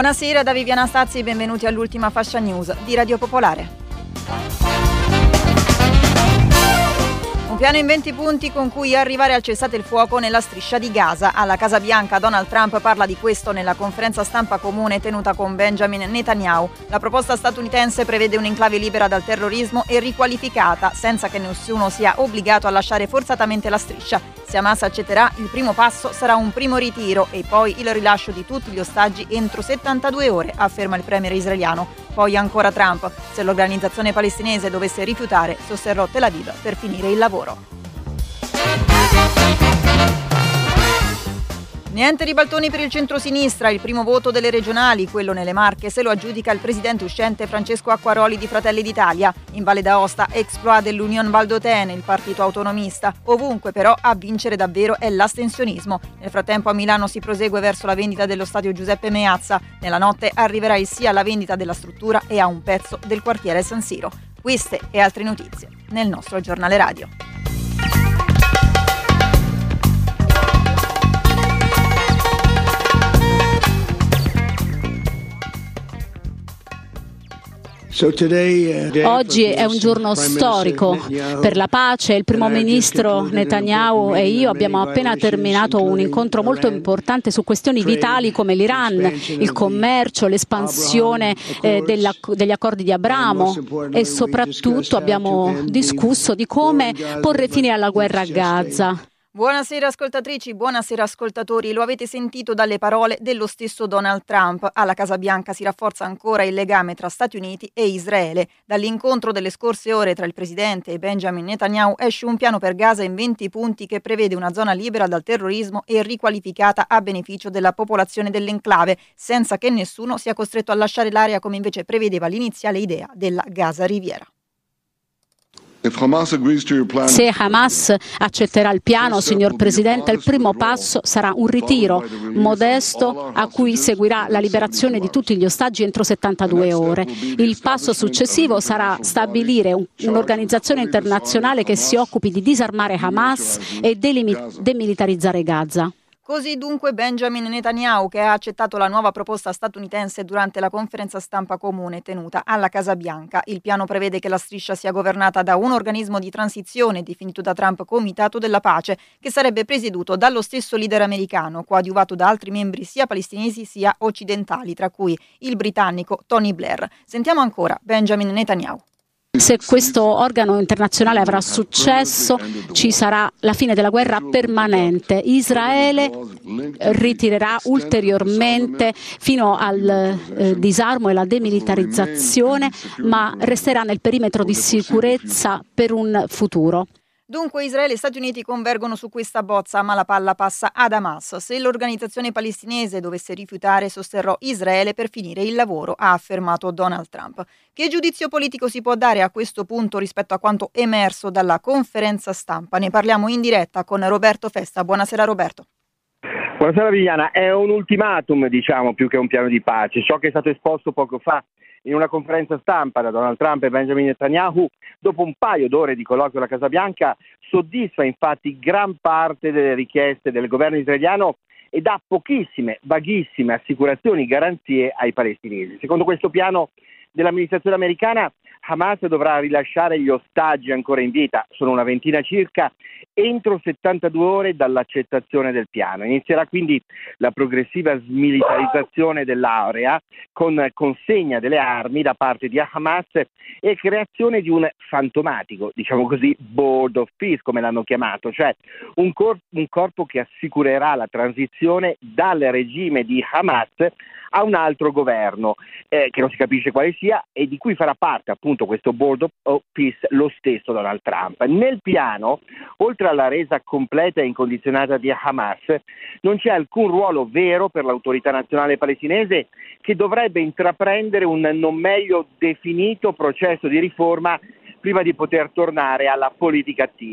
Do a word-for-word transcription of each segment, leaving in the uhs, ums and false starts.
Buonasera da Viviana Stazzi e benvenuti all'ultima fascia news di Radio Popolare. Un piano in venti punti con cui arrivare al cessate il fuoco nella striscia di Gaza. Alla Casa Bianca Donald Trump parla di questo nella conferenza stampa comune tenuta con Benjamin Netanyahu. La proposta statunitense prevede un'enclave libera dal terrorismo e riqualificata, senza che nessuno sia obbligato a lasciare forzatamente la striscia. Se Hamas accetterà, il primo passo sarà un primo ritiro e poi il rilascio di tutti gli ostaggi entro settantadue ore, afferma il premier israeliano. Poi ancora Trump: se l'organizzazione palestinese dovesse rifiutare, sosterrò Tel Aviv per finire il lavoro. Niente ribaltoni per il centrosinistra, il primo voto delle regionali, quello nelle Marche, se lo aggiudica il presidente uscente Francesco Acquaroli di Fratelli d'Italia. In Valle d'Aosta, exploit dell'Union Valdotene, il partito autonomista. Ovunque però a vincere davvero è l'astensionismo. Nel frattempo a Milano si prosegue verso la vendita dello stadio Giuseppe Meazza. Nella notte arriverà il sì alla vendita della struttura e a un pezzo del quartiere San Siro. Queste e altre notizie nel nostro giornale radio. Oggi è un giorno storico per la pace. Il primo ministro Netanyahu e io abbiamo appena terminato un incontro molto importante su questioni vitali come l'Iran, il commercio, l'espansione eh, della, degli accordi di Abramo e soprattutto abbiamo discusso di come porre fine alla guerra a Gaza. Buonasera ascoltatrici, buonasera ascoltatori. Lo avete sentito dalle parole dello stesso Donald Trump. Alla Casa Bianca si rafforza ancora il legame tra Stati Uniti e Israele. Dall'incontro delle scorse ore tra il presidente e Benjamin Netanyahu esce un piano per Gaza in venti punti che prevede una zona libera dal terrorismo e riqualificata a beneficio della popolazione dell'enclave, senza che nessuno sia costretto a lasciare l'area come invece prevedeva l'iniziale idea della Gaza Riviera. Se Hamas accetterà il piano, signor Presidente, il primo passo sarà un ritiro modesto a cui seguirà la liberazione di tutti gli ostaggi entro settantadue ore. Il passo successivo sarà stabilire un, un'organizzazione internazionale che si occupi di disarmare Hamas e delimi- demilitarizzare Gaza. Così dunque Benjamin Netanyahu, che ha accettato la nuova proposta statunitense durante la conferenza stampa comune tenuta alla Casa Bianca. Il piano prevede che la striscia sia governata da un organismo di transizione definito da Trump Comitato della Pace, che sarebbe presieduto dallo stesso leader americano, coadiuvato da altri membri sia palestinesi sia occidentali, tra cui il britannico Tony Blair. Sentiamo ancora Benjamin Netanyahu. Se questo organo internazionale avrà successo, ci sarà la fine della guerra permanente. Israele ritirerà ulteriormente fino al eh, disarmo e alla demilitarizzazione, ma resterà nel perimetro di sicurezza per un futuro. Dunque Israele e Stati Uniti convergono su questa bozza, ma la palla passa ad Hamas. Se l'organizzazione palestinese dovesse rifiutare, sosterrò Israele per finire il lavoro, ha affermato Donald Trump. Che giudizio politico si può dare a questo punto rispetto a quanto emerso dalla conferenza stampa? Ne parliamo in diretta con Roberto Festa. Buonasera Roberto. Buonasera Viviana, è un ultimatum, diciamo, più che un piano di pace. Ciò che è stato esposto poco fa in una conferenza stampa da Donald Trump e Benjamin Netanyahu, dopo un paio d'ore di colloquio alla Casa Bianca, soddisfa infatti gran parte delle richieste del governo israeliano e dà pochissime, vaghissime assicurazioni, garanzie ai palestinesi. Secondo questo piano dell'amministrazione americana, Hamas dovrà rilasciare gli ostaggi ancora in vita, sono una ventina circa, entro settantadue ore dall'accettazione del piano. Inizierà quindi la progressiva smilitarizzazione dell'area con consegna delle armi da parte di Hamas e creazione di un fantomatico, diciamo così, Board of Peace, come l'hanno chiamato, cioè un, cor- un corpo che assicurerà la transizione dal regime di Hamas a un altro governo, eh, che non si capisce quale sia e di cui farà parte appunto questo Board of Peace lo stesso Donald Trump. Nel piano, oltre alla resa completa e incondizionata di Hamas, non c'è alcun ruolo vero per l'autorità nazionale palestinese, che dovrebbe intraprendere un non meglio definito processo di riforma prima di poter tornare alla politica attiva.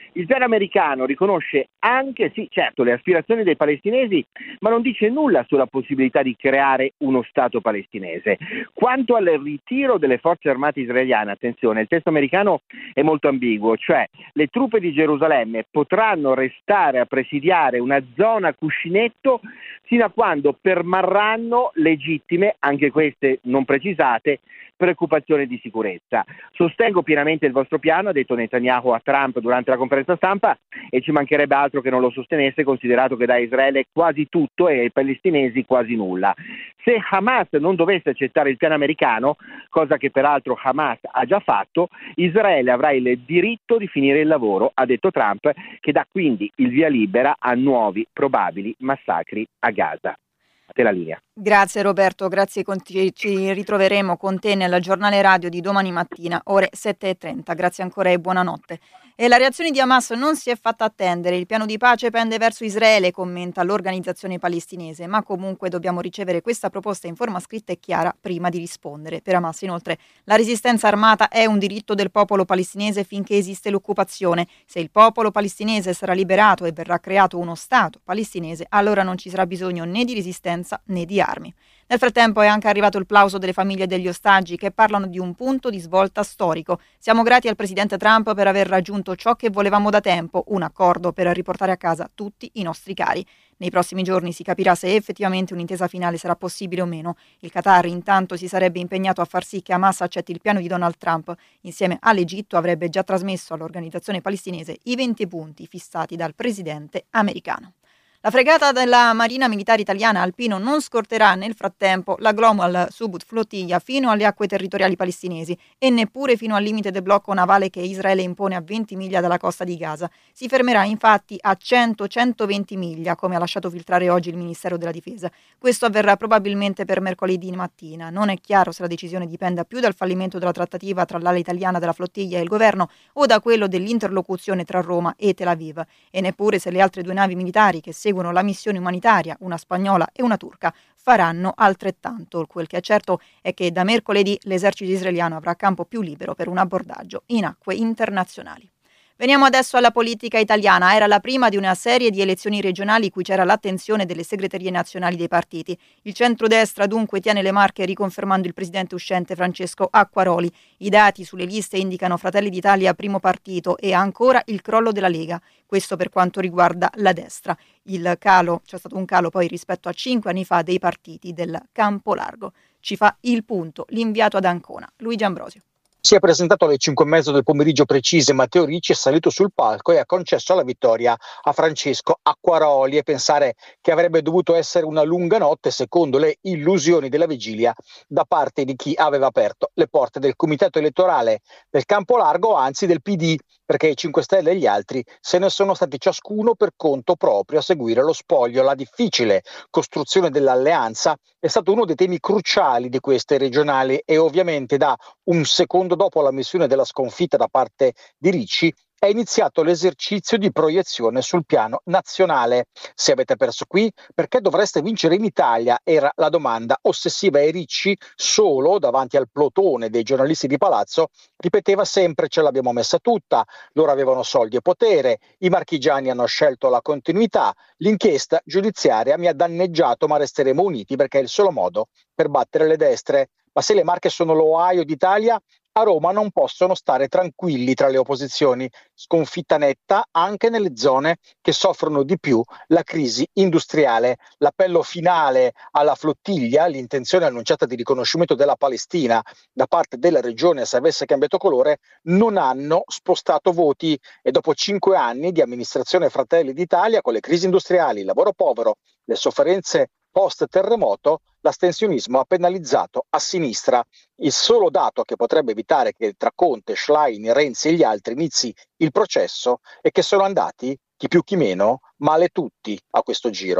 Il piano americano riconosce anche, sì, certo, le aspirazioni dei palestinesi, ma non dice nulla sulla possibilità di creare uno Stato palestinese. Quanto al ritiro delle forze armate israeliane, attenzione, il testo americano è molto ambiguo, cioè le truppe di Gerusalemme potranno restare a presidiare una zona cuscinetto fino a quando permarranno legittime, anche queste non precisate, preoccupazioni di sicurezza. Sostengo pienamente il vostro piano, ha detto Netanyahu a Trump durante la conferenza stampa, e ci mancherebbe altro che non lo sostenesse, considerato che da Israele quasi tutto e ai palestinesi quasi nulla. Se Hamas non dovesse accettare il piano americano, cosa che peraltro Hamas ha già fatto, Israele avrà il diritto di finire il lavoro, ha detto Trump, che dà quindi il via libera a nuovi probabili massacri a Gaza. A te la linea. Grazie Roberto, grazie, ci ritroveremo con te nel giornale radio di domani mattina, ore sette e trenta. Grazie ancora e buonanotte. E la reazione di Hamas non si è fatta attendere, il piano di pace pende verso Israele, commenta l'organizzazione palestinese, ma comunque dobbiamo ricevere questa proposta in forma scritta e chiara prima di rispondere. Per Hamas inoltre la resistenza armata è un diritto del popolo palestinese finché esiste l'occupazione. Se il popolo palestinese sarà liberato e verrà creato uno Stato palestinese, allora non ci sarà bisogno né di resistenza né di armi. Nel frattempo è anche arrivato il plauso delle famiglie degli ostaggi che parlano di un punto di svolta storico. Siamo grati al presidente Trump per aver raggiunto ciò che volevamo da tempo, un accordo per riportare a casa tutti i nostri cari. Nei prossimi giorni si capirà se effettivamente un'intesa finale sarà possibile o meno. Il Qatar intanto si sarebbe impegnato a far sì che Hamas accetti il piano di Donald Trump. Insieme all'Egitto avrebbe già trasmesso all'organizzazione palestinese i venti punti fissati dal presidente americano. La fregata della Marina Militare Italiana Alpino non scorterà nel frattempo la Global Subut flottiglia fino alle acque territoriali palestinesi e neppure fino al limite del blocco navale che Israele impone a venti miglia dalla costa di Gaza. Si fermerà infatti a cento centoventi miglia, come ha lasciato filtrare oggi il Ministero della Difesa. Questo avverrà probabilmente per mercoledì mattina. Non è chiaro se la decisione dipenda più dal fallimento della trattativa tra l'ala italiana della flottiglia e il governo o da quello dell'interlocuzione tra Roma e Tel Aviv, e neppure se le altre due navi militari che seguono la missione umanitaria, una spagnola e una turca, faranno altrettanto. Quel che è certo è che da mercoledì l'esercito israeliano avrà campo più libero per un abbordaggio in acque internazionali. Veniamo adesso alla politica italiana. Era la prima di una serie di elezioni regionali cui c'era l'attenzione delle segreterie nazionali dei partiti. Il centrodestra dunque tiene le marche riconfermando il presidente uscente Francesco Acquaroli. I dati sulle liste indicano Fratelli d'Italia primo partito e ancora il crollo della Lega. Questo per quanto riguarda la destra. Il calo, c'è stato un calo poi rispetto a cinque anni fa dei partiti del campo largo. Ci fa il punto l'inviato ad Ancona, Luigi Ambrosio. Si è presentato alle cinque e mezzo del pomeriggio precise. Matteo Ricci è salito sul palco e ha concesso la vittoria a Francesco Acquaroli, e pensare che avrebbe dovuto essere una lunga notte secondo le illusioni della vigilia da parte di chi aveva aperto le porte del comitato elettorale del campo largo, anzi del P D, perché i cinque Stelle e gli altri se ne sono stati ciascuno per conto proprio a seguire lo spoglio. La difficile costruzione dell'alleanza è stato uno dei temi cruciali di queste regionali, e ovviamente da un secondo dopo l'ammissione della sconfitta da parte di Ricci è iniziato l'esercizio di proiezione sul piano nazionale. Se avete perso qui, perché dovreste vincere in Italia? Era la domanda ossessiva, e Ricci, solo davanti al plotone dei giornalisti di palazzo, ripeteva sempre: ce l'abbiamo messa tutta, loro avevano soldi e potere, i marchigiani hanno scelto la continuità, l'inchiesta giudiziaria mi ha danneggiato, ma resteremo uniti perché è il solo modo per battere le destre. Ma se le Marche sono l'Ohio d'Italia, a Roma non possono stare tranquilli tra le opposizioni. Sconfitta netta anche nelle zone che soffrono di più la crisi industriale. L'appello finale alla flottiglia, l'intenzione annunciata di riconoscimento della Palestina da parte della regione se avesse cambiato colore, non hanno spostato voti, e dopo cinque anni di amministrazione Fratelli d'Italia, con le crisi industriali, il lavoro povero, le sofferenze post-terremoto, l'astensionismo ha penalizzato a sinistra. Il solo dato che potrebbe evitare che tra Conte, Schlein, Renzi e gli altri inizi il processo è che sono andati, chi più chi meno, male tutti a questo giro.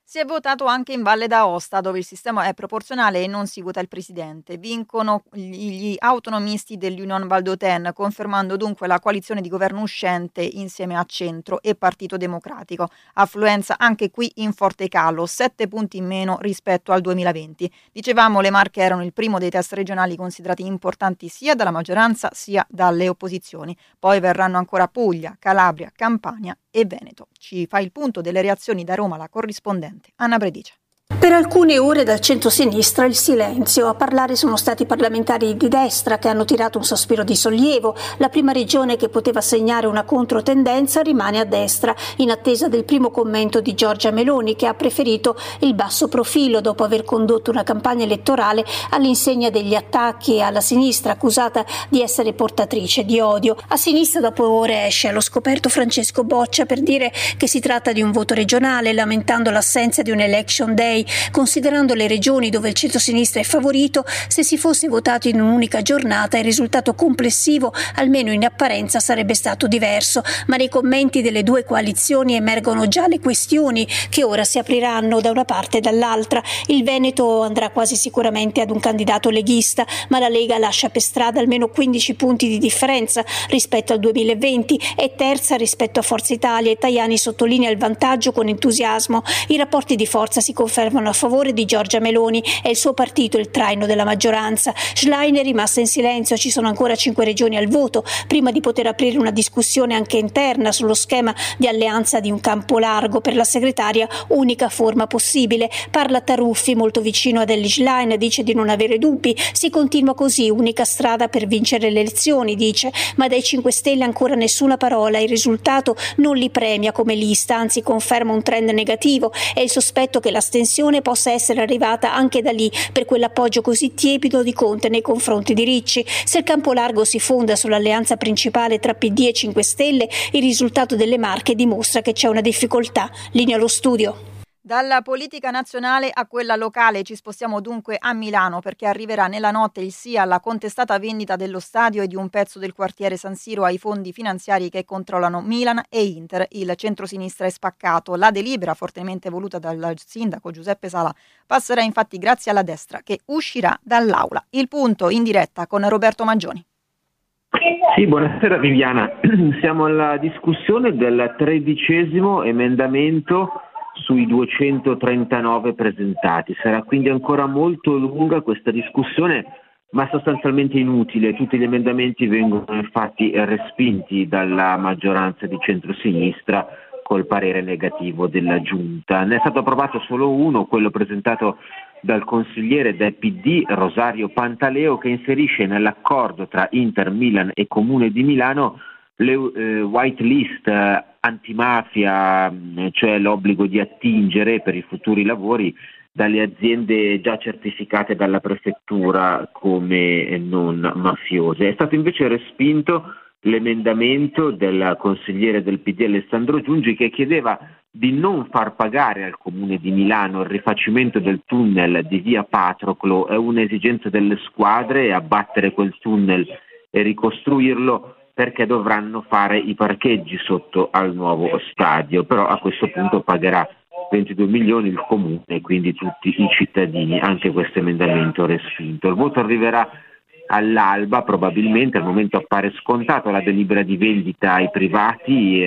Si è votato anche in Valle d'Aosta, dove il sistema è proporzionale e non si vota il presidente. Vincono gli autonomisti dell'Union Valdôtaine, confermando dunque la coalizione di governo uscente insieme a Centro e Partito Democratico. Affluenza anche qui in forte calo, sette punti in meno rispetto al duemilaventi. Dicevamo, le Marche erano il primo dei test regionali considerati importanti sia dalla maggioranza sia dalle opposizioni. Poi verranno ancora Puglia, Calabria, Campania e Veneto. Ci fa il punto delle reazioni da Roma la corrispondente Anna Bredice. Per alcune ore dal centro-sinistra il silenzio. A parlare sono stati parlamentari di destra che hanno tirato un sospiro di sollievo. La prima regione che poteva segnare una controtendenza rimane a destra, in attesa del primo commento di Giorgia Meloni, che ha preferito il basso profilo dopo aver condotto una campagna elettorale all'insegna degli attacchi alla sinistra, accusata di essere portatrice di odio. A sinistra dopo ore esce allo scoperto Francesco Boccia per dire che si tratta di un voto regionale, lamentando l'assenza di un election day, considerando le regioni dove il centro-sinistra è favorito. Se si fosse votato in un'unica giornata il risultato complessivo, almeno in apparenza, sarebbe stato diverso, ma nei commenti delle due coalizioni emergono già le questioni che ora si apriranno da una parte e dall'altra. Il Veneto andrà quasi sicuramente ad un candidato leghista, ma la Lega lascia per strada almeno quindici punti di differenza rispetto al duemilaventi, è terza rispetto a Forza Italia e Tajani sottolinea il vantaggio con entusiasmo. I rapporti di forza si confermano a favore di Giorgia Meloni, è il suo partito il traino della maggioranza. Schlein è rimasta in silenzio, ci sono ancora cinque regioni al voto prima di poter aprire una discussione anche interna sullo schema di alleanza di un campo largo per la segretaria, unica forma possibile. Parla Taruffi, molto vicino ad Elly Schlein, dice di non avere dubbi, si continua così, unica strada per vincere le elezioni, dice, ma dai cinque Stelle ancora nessuna parola, il risultato non li premia come lista, anzi conferma un trend negativo, è il sospetto che l'astensione possa essere arrivata anche da lì per quell'appoggio così tiepido di Conte nei confronti di Ricci. Se il campo largo si fonda sull'alleanza principale tra P D e cinque Stelle, il risultato delle Marche dimostra che c'è una difficoltà. Linea allo studio. Dalla politica nazionale a quella locale ci spostiamo dunque a Milano, perché arriverà nella notte il sì alla contestata vendita dello stadio e di un pezzo del quartiere San Siro ai fondi finanziari che controllano Milan e Inter. Il centrosinistra è spaccato. La delibera, fortemente voluta dal sindaco Giuseppe Sala, passerà infatti grazie alla destra, che uscirà dall'aula. Il punto in diretta con Roberto Maggioni. Sì, buonasera Viviana. Siamo alla discussione del tredicesimo emendamento sui duecentotrentanove presentati. Sarà quindi ancora molto lunga questa discussione, ma sostanzialmente inutile. Tutti gli emendamenti vengono infatti respinti dalla maggioranza di centrosinistra col parere negativo della Giunta. Ne è stato approvato solo uno, quello presentato dal consigliere del P D Rosario Pantaleo, che inserisce nell'accordo tra Inter, Milan e Comune di Milano le eh, white list eh, antimafia, cioè l'obbligo di attingere per i futuri lavori dalle aziende già certificate dalla prefettura come non mafiose. È stato invece respinto l'emendamento del consigliere del P D Alessandro Giungi, che chiedeva di non far pagare al Comune di Milano il rifacimento del tunnel di via Patroclo. È un'esigenza delle squadre abbattere quel tunnel e ricostruirlo, perché dovranno fare i parcheggi sotto al nuovo stadio, però a questo punto pagherà ventidue milioni il comune e quindi tutti i cittadini. Anche questo emendamento respinto. Il voto arriverà all'alba probabilmente, al momento appare scontato la delibera di vendita ai privati,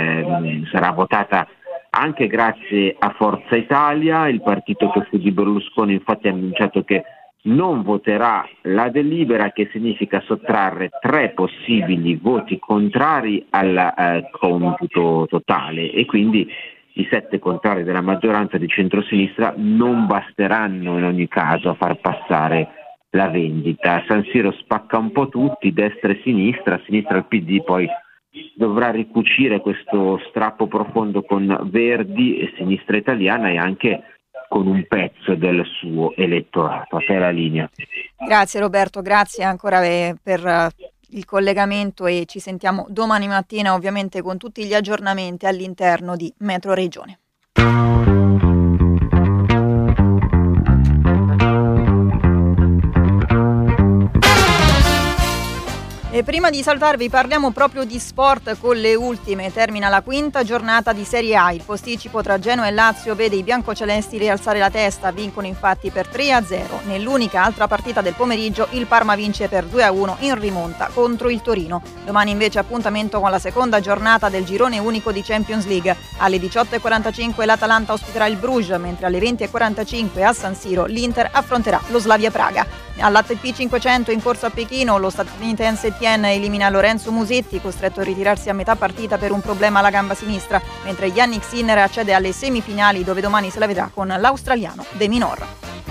eh, sarà votata anche grazie a Forza Italia. Il partito che fu di Berlusconi infatti ha annunciato che non voterà la delibera, che significa sottrarre tre possibili voti contrari al eh, computo totale, e quindi i sette contrari della maggioranza di centrosinistra non basteranno in ogni caso a far passare la vendita. San Siro spacca un po' tutti, destra e sinistra, sinistra il P D poi dovrà ricucire questo strappo profondo con Verdi e Sinistra Italiana e anche con un pezzo del suo elettorato. A te la linea. Grazie Roberto, grazie ancora per il collegamento e ci sentiamo domani mattina ovviamente con tutti gli aggiornamenti all'interno di Metro Regione. E E prima di salutarvi parliamo proprio di sport con le ultime. Termina la quinta giornata di Serie A. Il posticipo tra Genoa e Lazio vede i biancocelesti rialzare la testa. Vincono infatti per tre a zero. Nell'unica altra partita del pomeriggio il Parma vince per due a uno in rimonta contro il Torino. Domani invece appuntamento con la seconda giornata del girone unico di Champions League. Alle diciotto e quarantacinque l'Atalanta ospiterà il Bruges, mentre alle venti e quarantacinque a San Siro l'Inter affronterà lo Slavia Praga. All'A T P cinquecento in corso a Pechino lo statunitense Etienne elimina Lorenzo Musetti, costretto a ritirarsi a metà partita per un problema alla gamba sinistra, mentre Yannick Sinner accede alle semifinali dove domani se la vedrà con l'australiano De Minaur.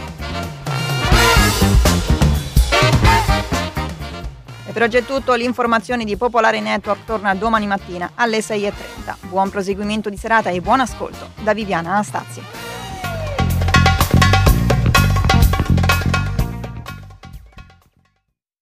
E per oggi è tutto, l'informazione di Popolare Network torna domani mattina alle sei e trenta. Buon proseguimento di serata e buon ascolto da Viviana Anastazzi.